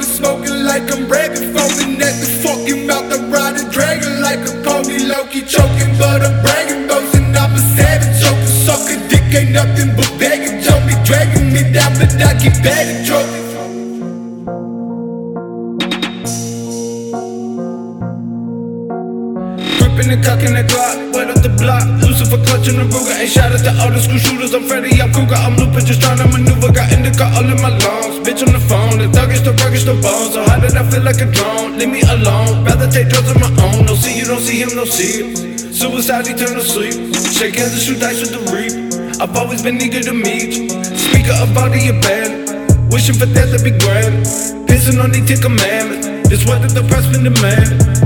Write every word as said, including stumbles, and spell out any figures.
rolling, smoking like I'm rapping, foaming at the fucking mouth. I ride a dragon like a pony, low-key choking, but I'm bragging, boasting I'm a savage. Choking, sucker, dick ain't nothing but baggage. Don't be dragging me down, but I keep bagging trophies. Gripping the cock in the Glock, wet up the block. Lucifer clutching the Ruger. Ain't shot at the all the school shooters. I'm Freddy, I'm Krueger. I'm looping, just trying to maneuver. Got indica all in my lungs. Bitch on the phone, the thuggish, the ruggish, the bones. So how did I feel like a drone? Leave me alone. Rather take drugs on my own. No see you, don't see him, no see him. Suicide, eternal sleep. Shake hands and shoot dice with the reap. I've always been eager to meet you. Speaker of all the abandoned. Wishing for death to be granted. Pissing on these ten commandments. This weather the press been demanding.